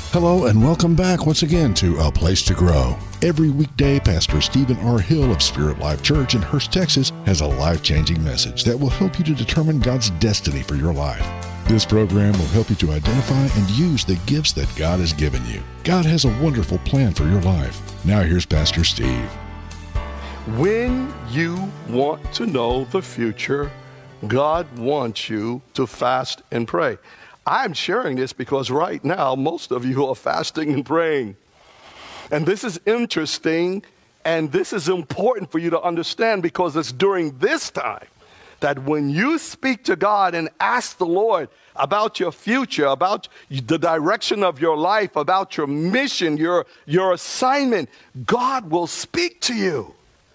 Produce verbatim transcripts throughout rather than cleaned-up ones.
Hello and welcome back once again to A Place to Grow. Every weekday, Pastor Stephen R. Hill of Spirit Life Church in Hurst, Texas, has a life-changing message that will help you to determine God's destiny for your life. This program will help you to identify and use the gifts that God has given you. God has a wonderful plan for your life. Now here's Pastor Steve. When you want to know the future, God wants you to fast and pray. I'm sharing this because right now, most of you are fasting and praying. And this is interesting, and this is important for you to understand because it's during this time that when you speak to God and ask the Lord about your future, about the direction of your life, about your mission, your, your assignment, God will speak to you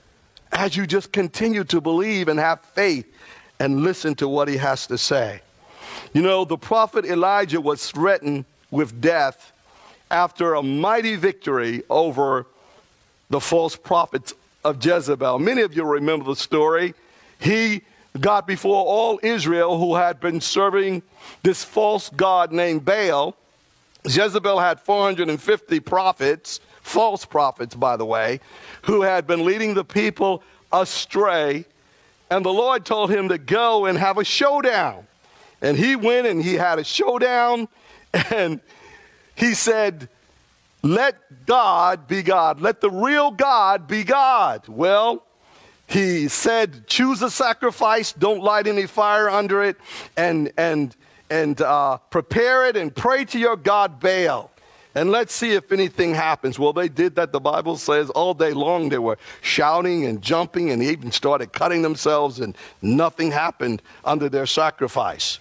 as you just continue to believe and have faith and listen to what he has to say. You know, the prophet Elijah was threatened with death after a mighty victory over the false prophets of Jezebel. Many of you remember the story. He got before all Israel who had been serving this false god named Baal. Jezebel had four hundred fifty prophets, false prophets, by the way, who had been leading the people astray. And the Lord told him to go and have a showdown. And he went and he had a showdown, and he said, let God be God. Let the real God be God. Well, he said, choose a sacrifice, don't light any fire under it, and, and, and uh, prepare it and pray to your God Baal. And let's see if anything happens. Well, they did that, the Bible says, all day long. They were shouting and jumping and even started cutting themselves, and nothing happened under their sacrifice.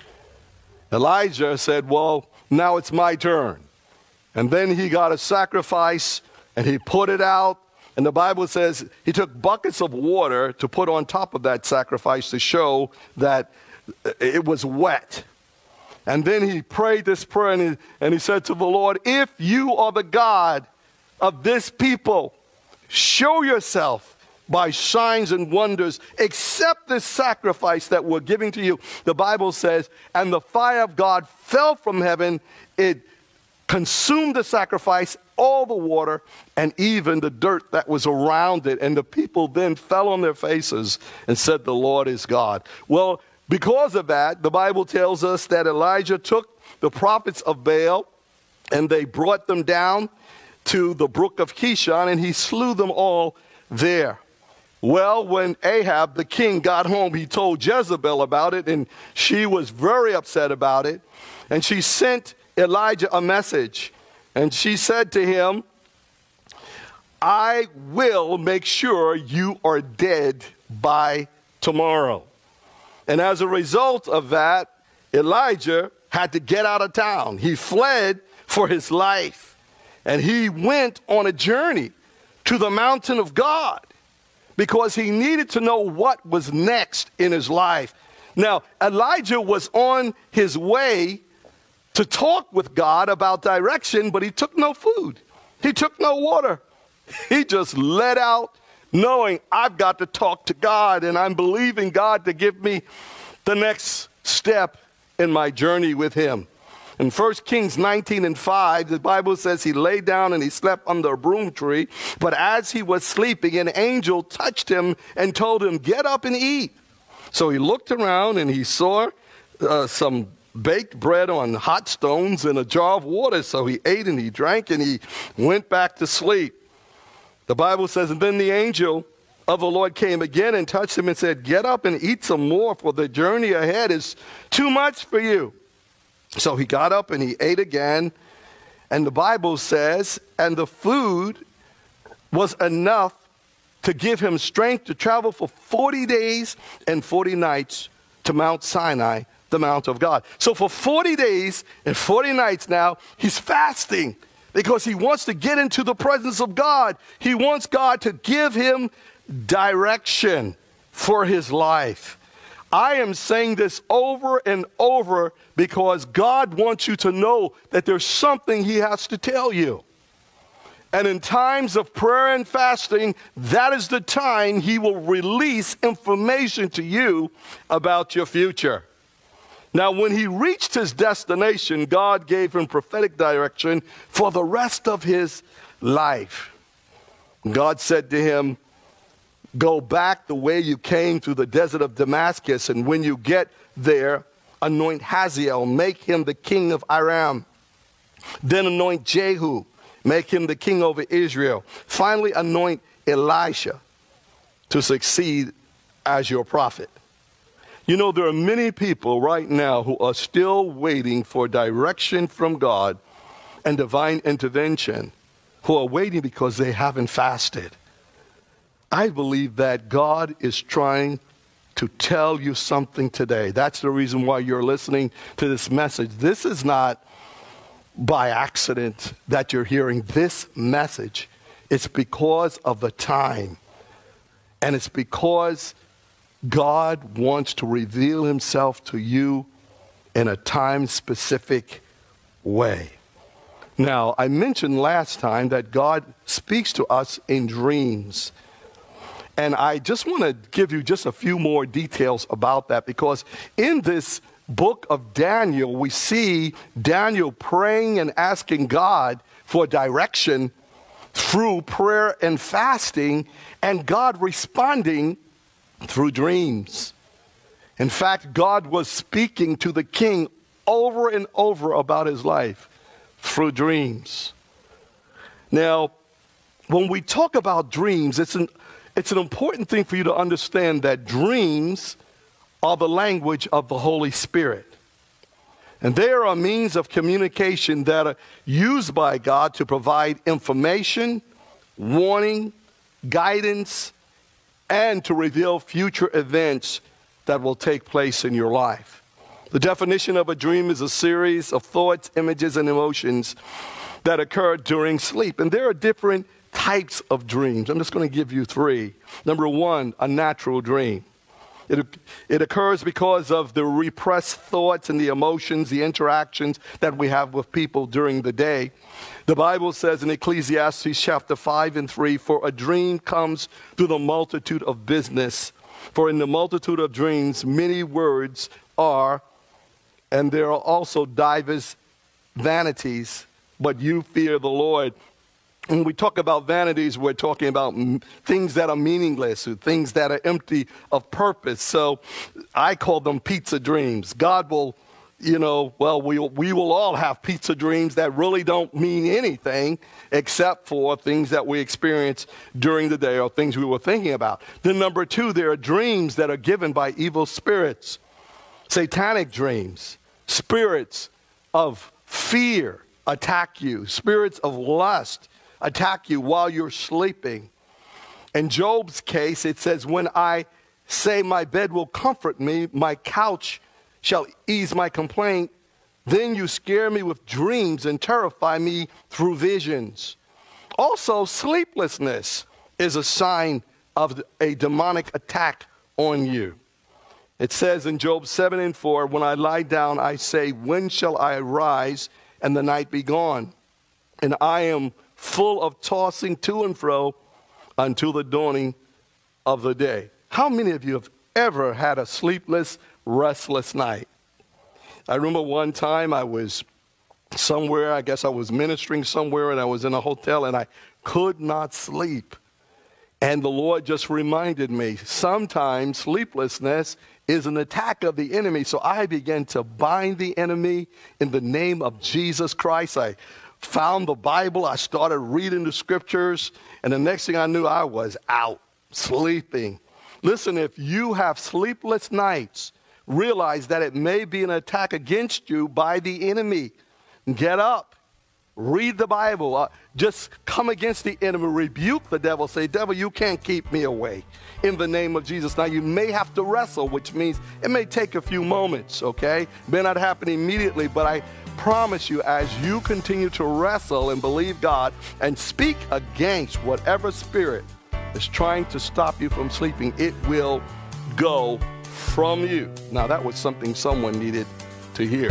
Elijah said, well, now it's my turn. And then he got a sacrifice and he put it out. And the Bible says he took buckets of water to put on top of that sacrifice to show that it was wet. And then he prayed this prayer and he, and he said to the Lord, if you are the God of this people, show yourself by signs and wonders, accept this sacrifice that we're giving to you. The Bible says, and the fire of God fell from heaven. It consumed the sacrifice, all the water, and even the dirt that was around it. And the people then fell on their faces and said, the Lord is God. Well, because of that, the Bible tells us that Elijah took the prophets of Baal and they brought them down to the brook of Kishon, and he slew them all there. Well, when Ahab, the king, got home, he told Jezebel about it, and she was very upset about it. And she sent Elijah a message, and she said to him, I will make sure you are dead by tomorrow. And as a result of that, Elijah had to get out of town. He fled for his life, and he went on a journey to the mountain of God, because he needed to know what was next in his life. Now, Elijah was on his way to talk with God about direction, but he took no food. He took no water. He just let out knowing I've got to talk to God, and I'm believing God to give me the next step in my journey with him. In First Kings nineteen and five, the Bible says he lay down and he slept under a broom tree. But as he was sleeping, an angel touched him and told him, get up and eat. So he looked around and he saw uh, some baked bread on hot stones and a jar of water. So he ate and he drank and he went back to sleep. The Bible says, and then the angel of the Lord came again and touched him and said, get up and eat some more, for the journey ahead is too much for you. So he got up and he ate again, and the Bible says, and the food was enough to give him strength to travel for forty days and forty nights to Mount Sinai, the Mount of God. So for forty days and forty nights now, he's fasting because he wants to get into the presence of God. He wants God to give him direction for his life. I am saying this over and over because God wants you to know that there's something he has to tell you. And in times of prayer and fasting, that is the time he will release information to you about your future. Now, when he reached his destination, God gave him prophetic direction for the rest of his life. God said to him, go back the way you came through the desert of Damascus, and when you get there, anoint Hazael, make him the king of Aram. Then anoint Jehu, make him the king over Israel. Finally, anoint Elisha to succeed as your prophet. You know, there are many people right now who are still waiting for direction from God and divine intervention, who are waiting because they haven't fasted. I believe that God is trying to tell you something today. That's the reason why you're listening to this message. This is not by accident that you're hearing this message. It's because of the time. And it's because God wants to reveal himself to you in a time-specific way. Now, I mentioned last time that God speaks to us in dreams. And I just want to give you just a few more details about that, because in this book of Daniel, we see Daniel praying and asking God for direction through prayer and fasting, and God responding through dreams. In fact, God was speaking to the king over and over about his life through dreams. Now, when we talk about dreams, it's an, it's an important thing for you to understand that dreams are the language of the Holy Spirit. And they are a means of communication that are used by God to provide information, warning, guidance, and to reveal future events that will take place in your life. The definition of a dream is a series of thoughts, images, and emotions that occur during sleep. And there are different types of dreams. I'm just going to give you three. Number one, a natural dream. It, it occurs because of the repressed thoughts and the emotions, the interactions that we have with people during the day. The Bible says in Ecclesiastes chapter five and three, for a dream comes through the multitude of business. For in the multitude of dreams, many words are, and there are also divers vanities, but you fear the Lord. When we talk about vanities, we're talking about m- things that are meaningless, or things that are empty of purpose. So I call them pizza dreams. God will, you know, well, we, we will all have pizza dreams that really don't mean anything except for things that we experience during the day or things we were thinking about. Then number two, there are dreams that are given by evil spirits, satanic dreams, spirits of fear attack you, spirits of lust attack you while you're sleeping. In Job's case, it says, when I say my bed will comfort me, my couch shall ease my complaint, then you scare me with dreams and terrify me through visions. Also, sleeplessness is a sign of a demonic attack on you. It says in Job seven and four, when I lie down, I say, when shall I arise and the night be gone? And I am full of tossing to and fro until the dawning of the day. How many of you have ever had a sleepless, restless night? I remember one time I was somewhere, I guess I was ministering somewhere, and I was in a hotel, and I could not sleep. And the Lord just reminded me, sometimes sleeplessness is an attack of the enemy. So I began to bind the enemy in the name of Jesus Christ. I found the Bible, I started reading the scriptures, and the next thing I knew, I was out sleeping. Listen, if you have sleepless nights, realize that it may be an attack against you by the enemy. Get up, read the Bible, uh, just come against the enemy, rebuke the devil, say, devil, you can't keep me away in the name of Jesus. Now, you may have to wrestle, which means it may take a few moments, okay? It may not happen immediately, but I promise you, as you continue to wrestle and believe God and speak against whatever spirit is trying to stop you from sleeping, it will go from you. Now, that was something someone needed to hear.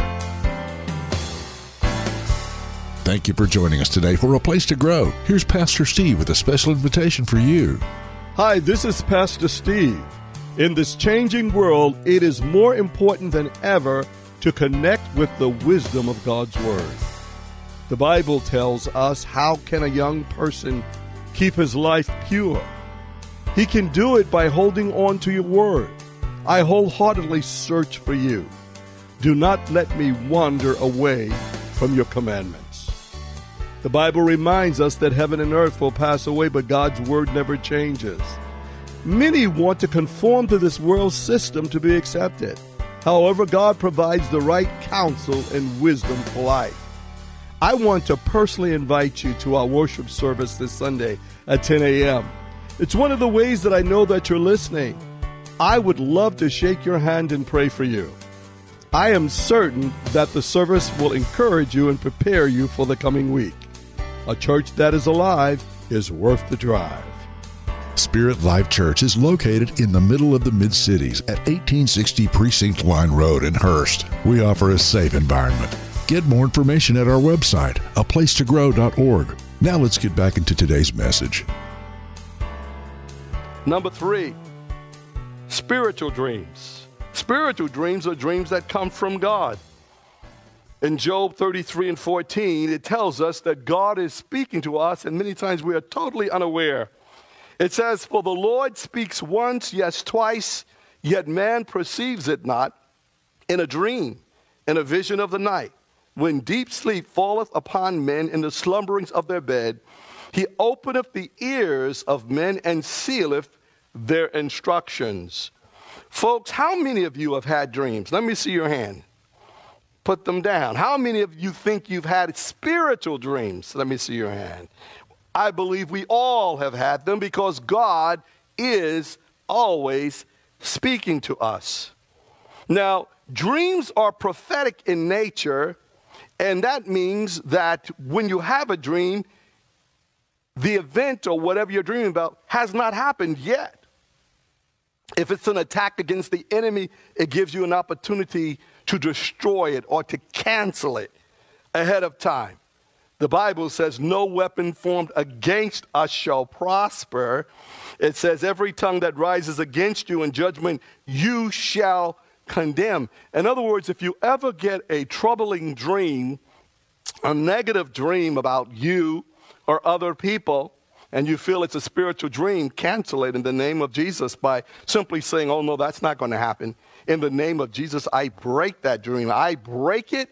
Thank you for joining us today for A Place to Grow. Here's Pastor Steve with a special invitation for you. Hi, this is Pastor Steve. In this changing world, it is more important than ever to connect with the wisdom of God's Word. The Bible tells us, how can a young person keep his life pure? He can do it by holding on to your Word. I wholeheartedly search for you. Do not let me wander away from your commandments. The Bible reminds us that heaven and earth will pass away, but God's Word never changes. Many want to conform to this world system to be accepted. However, God provides the right counsel and wisdom for life. I want to personally invite you to our worship service this Sunday at ten a.m. It's one of the ways that I know that you're listening. I would love to shake your hand and pray for you. I am certain that the service will encourage you and prepare you for the coming week. A church that is alive is worth the drive. Spirit Life Church is located in the middle of the Mid-Cities at eighteen sixty Precinct Line Road in Hurst. We offer a safe environment. Get more information at our website, a place to grow dot org. Now let's get back into today's message. Number three, spiritual dreams. Spiritual dreams are dreams that come from God. In Job thirty-three and fourteen, it tells us that God is speaking to us, and many times we are totally unaware. It says, "For the Lord speaks once, yes, twice, yet man perceives it not, in a dream, in a vision of the night. When deep sleep falleth upon men in the slumberings of their bed, he openeth the ears of men and sealeth their instructions." Folks, how many of you have had dreams? Let me see your hand. Put them down. How many of you think you've had spiritual dreams? Let me see your hand. I believe we all have had them because God is always speaking to us. Now, dreams are prophetic in nature, and that means that when you have a dream, the event or whatever you're dreaming about has not happened yet. If it's an attack against the enemy, it gives you an opportunity to destroy it or to cancel it ahead of time. The Bible says, "No weapon formed against us shall prosper." It says, "Every tongue that rises against you in judgment, you shall condemn." In other words, if you ever get a troubling dream, a negative dream about you or other people, and you feel it's a spiritual dream, cancel it in the name of Jesus by simply saying, "Oh, no, that's not going to happen. In the name of Jesus, I break that dream. I break it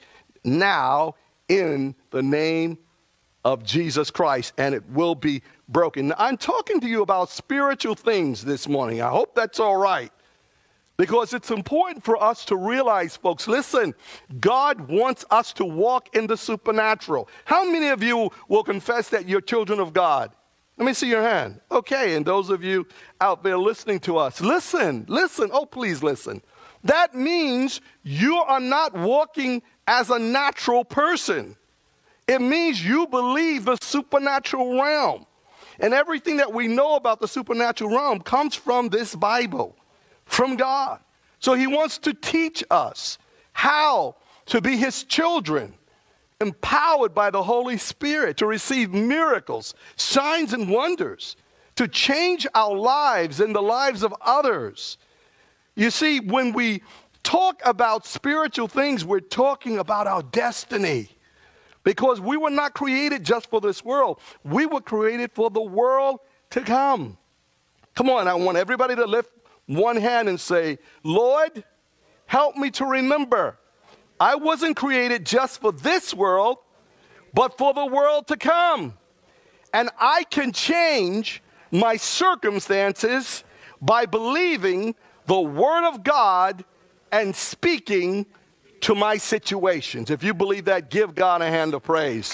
now in the name of Jesus Christ," and it will be broken. Now, I'm talking to you about spiritual things this morning. I hope that's all right, because it's important for us to realize, folks, listen, God wants us to walk in the supernatural. How many of you will confess that you're children of God? Let me see your hand. Okay, and those of you out there listening to us, listen, listen, oh, please listen. That means you are not walking as a natural person. It means you believe the supernatural realm. And everything that we know about the supernatural realm comes from this Bible, from God. So he wants to teach us how to be his children, empowered by the Holy Spirit to receive miracles, signs, and wonders, to change our lives and the lives of others. You see, when we talk about spiritual things, we're talking about our destiny, because we were not created just for this world. We were created for the world to come. Come on, I want everybody to lift one hand and say, "Lord, help me to remember I wasn't created just for this world, but for the world to come. And I can change my circumstances by believing the Word of God and speaking to my situations." If you believe that, give God a hand of praise.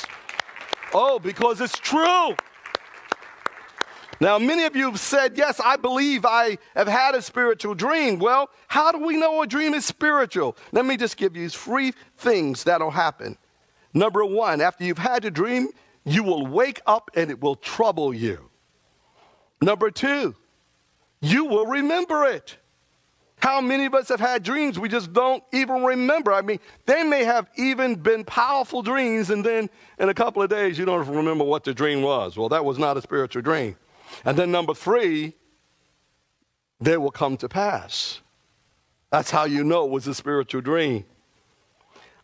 Oh, because it's true. Now, many of you have said, "Yes, I believe I have had a spiritual dream." Well, how do we know a dream is spiritual? Let me just give you three things that'll happen. Number one, after you've had a dream, you will wake up and it will trouble you. Number two, you will remember it. How many of us have had dreams we just don't even remember? I mean, they may have even been powerful dreams, and then in a couple of days, you don't remember what the dream was. Well, that was not a spiritual dream. And then number three, they will come to pass. That's how you know it was a spiritual dream.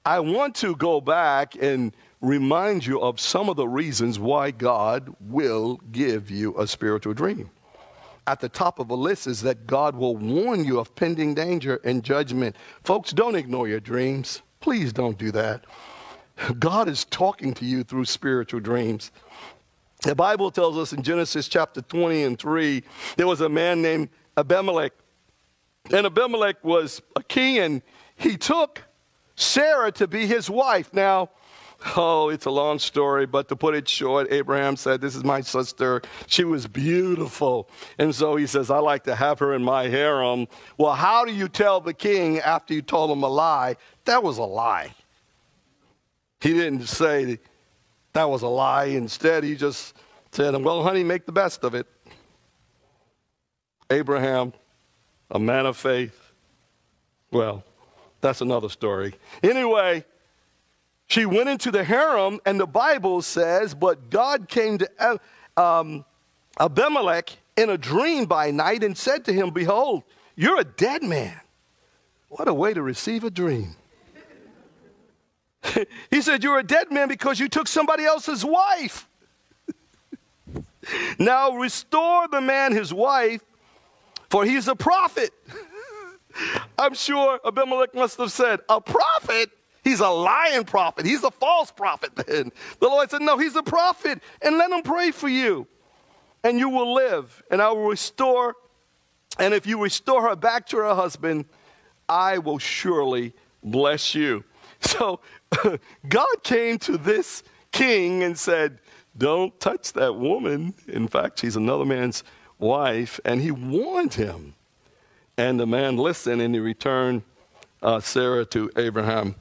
I want to go back and remind you of some of the reasons why God will give you a spiritual dream. At the top of the list is that God will warn you of pending danger and judgment. Folks, don't ignore your dreams. Please don't do that. God is talking to you through spiritual dreams. The Bible tells us in Genesis chapter twenty and three, there was a man named Abimelech. And Abimelech was a king, and he took Sarah to be his wife. Now, oh, it's a long story, but to put it short, Abraham said, this is my sister. She was beautiful. And so he says, I like to have her in my harem. Well, how do you tell the king after you told him a lie? That was a lie. He didn't say that was a lie. Instead, he just said, well, honey, make the best of it. Abraham, a man of faith. Well, that's another story. Anyway, she went into the harem, and the Bible says, but God came to um, Abimelech in a dream by night and said to him, behold, you're a dead man. What a way to receive a dream. He said, you're a dead man because you took somebody else's wife. Now restore the man his wife, for he's a prophet. I'm sure Abimelech must have said, a prophet? He's a lying prophet. He's a false prophet then. The Lord said, no, he's a prophet, and let him pray for you, and you will live, and I will restore, and if you restore her back to her husband, I will surely bless you. So God came to this king and said, don't touch that woman. In fact, she's another man's wife, and he warned him. And the man listened, and he returned uh, Sarah to Abraham.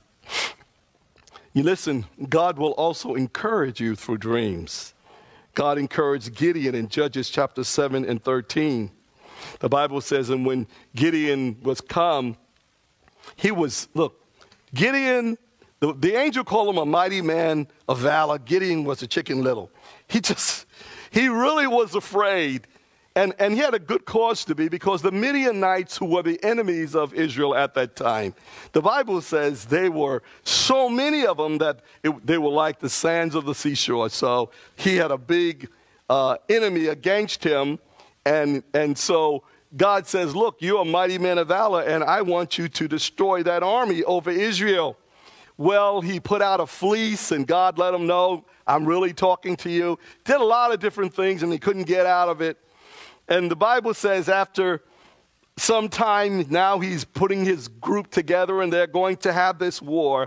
You listen, God will also encourage you through dreams. God encouraged Gideon in Judges chapter seven and thirteen. The Bible says, and when Gideon was come, he was, look, Gideon, the, the angel called him a mighty man of valor. Gideon was a chicken little. He just, he really was afraid. And, and he had a good cause to be, because the Midianites, who were the enemies of Israel at that time, the Bible says they were so many of them that it, they were like the sands of the seashore. So he had a big uh, enemy against him. And, and so God says, look, you're a mighty man of valor, and I want you to destroy that army over Israel. Well, he put out a fleece, and God let him know, I'm really talking to you. Did a lot of different things, and he couldn't get out of it. And the Bible says after some time, now he's putting his group together, and they're going to have this war.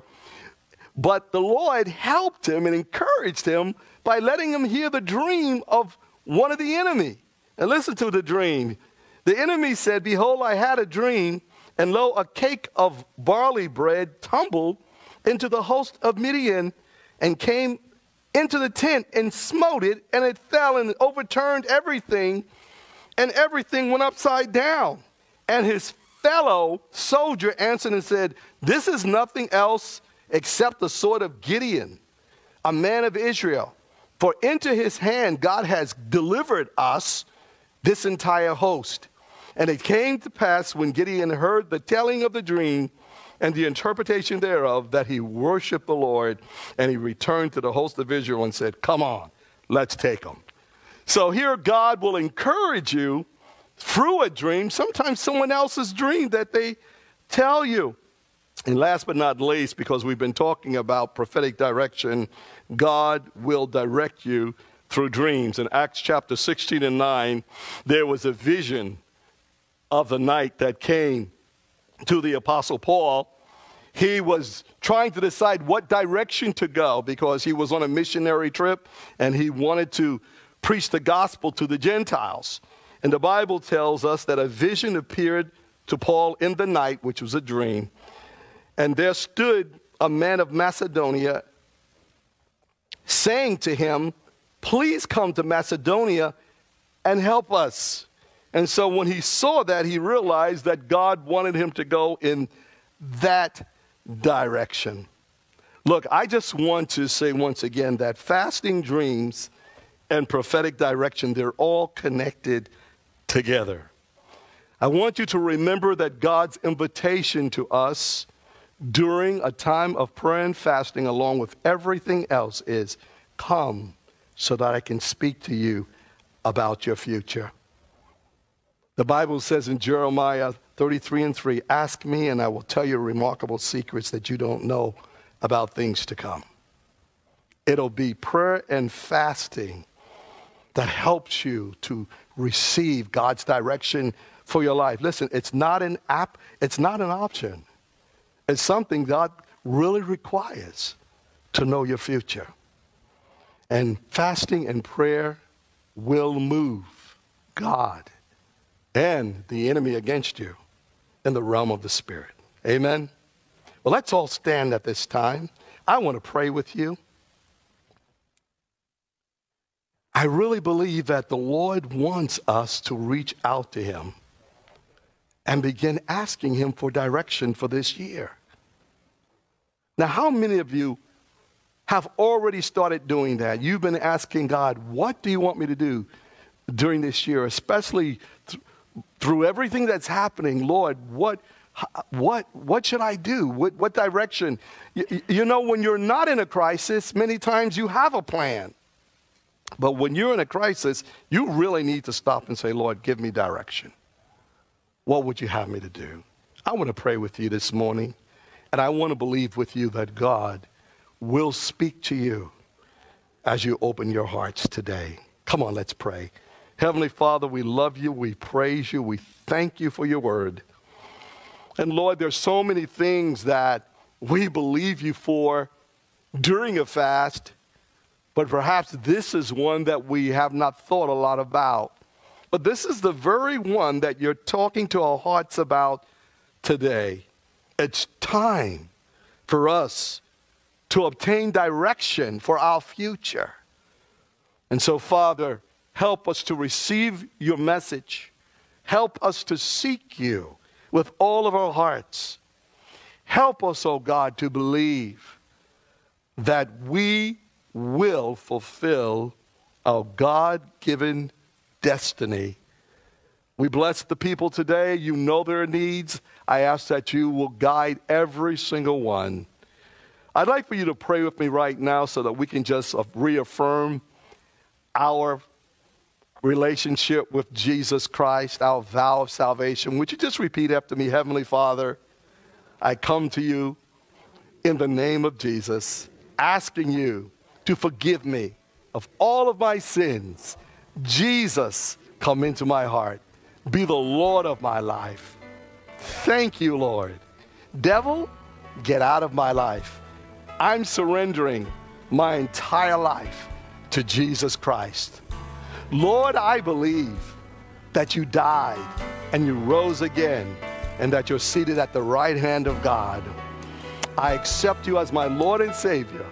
But the Lord helped him and encouraged him by letting him hear the dream of one of the enemy. And listen to the dream. The enemy said, behold, I had a dream, and lo, a cake of barley bread tumbled into the host of Midian and came into the tent and smote it, and it fell and overturned everything, and everything went upside down. And his fellow soldier answered and said, this is nothing else except the sword of Gideon, a man of Israel. For into his hand God has delivered us this entire host. And it came to pass when Gideon heard the telling of the dream and the interpretation thereof, that he worshiped the Lord, and he returned to the host of Israel and said, come on, let's take them. So here God will encourage you through a dream, sometimes someone else's dream that they tell you. And last but not least, because we've been talking about prophetic direction, God will direct you through dreams. In Acts chapter sixteen and nine, there was a vision of the night that came to the Apostle Paul. He was trying to decide what direction to go, because he was on a missionary trip and he wanted to preach the gospel to the Gentiles. And the Bible tells us that a vision appeared to Paul in the night, which was a dream. And there stood a man of Macedonia, saying to him, please come to Macedonia and help us. And so when he saw that, he realized that God wanted him to go in that direction. Look, I just want to say once again that fasting, dreams, and prophetic direction, they're all connected together. I want you to remember that God's invitation to us, during a time of prayer and fasting, along with everything else, is come so that I can speak to you about your future. The Bible says in Jeremiah thirty-three and three, ask me and I will tell you remarkable secrets that you don't know about things to come. It'll be prayer and fasting that helps you to receive God's direction for your life. Listen, it's not an app, it's not an option. It's something God really requires to know your future. And fasting and prayer will move God and the enemy against you in the realm of the Spirit. Amen? Well, let's all stand at this time. I want to pray with you. I really believe that the Lord wants us to reach out to him and begin asking him for direction for this year. Now, how many of you have already started doing that? You've been asking God, what do you want me to do during this year, especially th- through everything that's happening? Lord, what what what should I do? What, what direction? You, you know, when you're not in a crisis, many times you have a plan. But when you're in a crisis, you really need to stop and say, Lord, give me direction. What would you have me to do? I want to pray with you this morning, and I want to believe with you that God will speak to you as you open your hearts today. Come on, let's pray. Heavenly Father, we love you, we praise you, we thank you for your word. And Lord, there's so many things that we believe you for during a fast, but perhaps this is one that we have not thought a lot about. But this is the very one that you're talking to our hearts about today. It's time for us to obtain direction for our future. And so, Father, help us to receive your message. Help us to seek you with all of our hearts. Help us, oh God, to believe that we will fulfill our God-given destiny. We bless the people today. You know their needs. I ask that you will guide every single one. I'd like for you to pray with me right now so that we can just reaffirm our relationship with Jesus Christ, our vow of salvation. Would you just repeat after me? Heavenly Father, I come to you in the name of Jesus, asking you to forgive me of all of my sins. Jesus, come into my heart. Be the Lord of my life. Thank you, Lord. Devil, get out of my life. I'm surrendering my entire life to Jesus Christ. Lord, I believe that you died and you rose again and that you're seated at the right hand of God. I accept you as my Lord and Savior.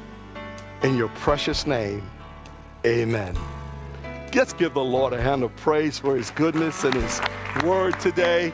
In your precious name, amen. Let's give the Lord a hand of praise for his goodness and his word today.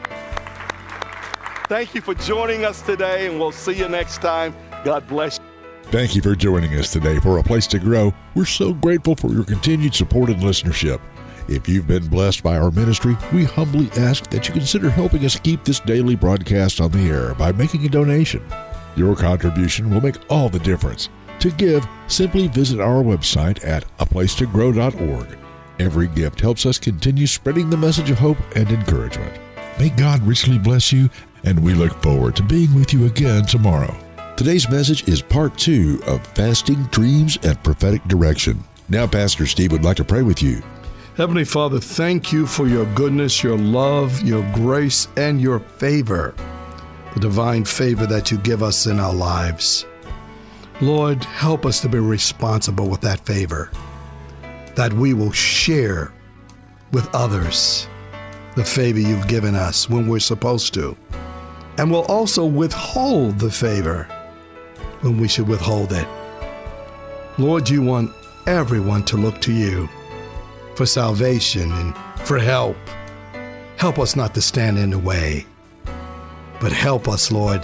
Thank you for joining us today, and we'll see you next time. God bless you. Thank you for joining us today for A Place to Grow. We're so grateful for your continued support and listenership. If you've been blessed by our ministry, we humbly ask that you consider helping us keep this daily broadcast on the air by making a donation. Your contribution will make all the difference. To give, simply visit our website at a place to grow dot org. Every gift helps us continue spreading the message of hope and encouragement. May God richly bless you, and we look forward to being with you again tomorrow. Today's message is part two of Fasting, Dreams, and Prophetic Direction. Now, Pastor Steve would like to pray with you. Heavenly Father, thank you for your goodness, your love, your grace, and your favor, the divine favor that you give us in our lives. Lord, help us to be responsible with that favor, that we will share with others the favor you've given us when we're supposed to, and we'll also withhold the favor when we should withhold it. Lord, you want everyone to look to you for salvation and for help. Help us not to stand in the way, but help us, Lord,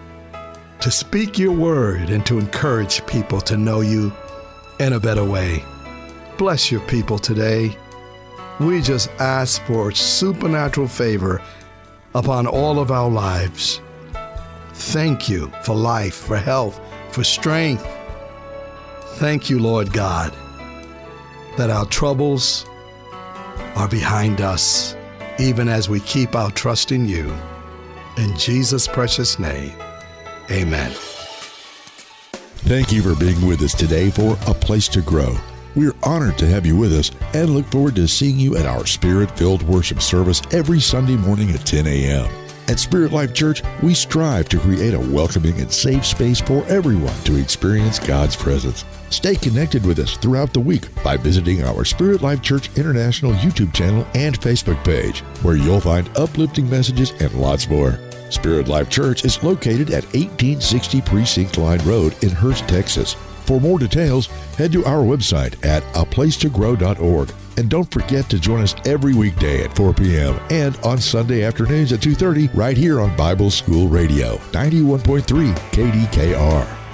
to speak your word and to encourage people to know you in a better way. Bless your people today. We just ask for supernatural favor upon all of our lives. Thank you for life, for health, for strength. Thank you, Lord God, that our troubles are behind us, even as we keep our trust in you. In Jesus' precious name, amen. Thank you for being with us today for A Place to Grow. We're honored to have you with us and look forward to seeing you at our Spirit-filled worship service every Sunday morning at ten a.m. At Spirit Life Church, we strive to create a welcoming and safe space for everyone to experience God's presence. Stay connected with us throughout the week by visiting our Spirit Life Church International YouTube channel and Facebook page, where you'll find uplifting messages and lots more. Spirit Life Church is located at eighteen sixty Precinct Line Road in Hurst, Texas. For more details, head to our website at a place to grow dot org. And don't forget to join us every weekday at four p.m. and on Sunday afternoons at two thirty right here on Bible School Radio, ninety-one point three K D K R.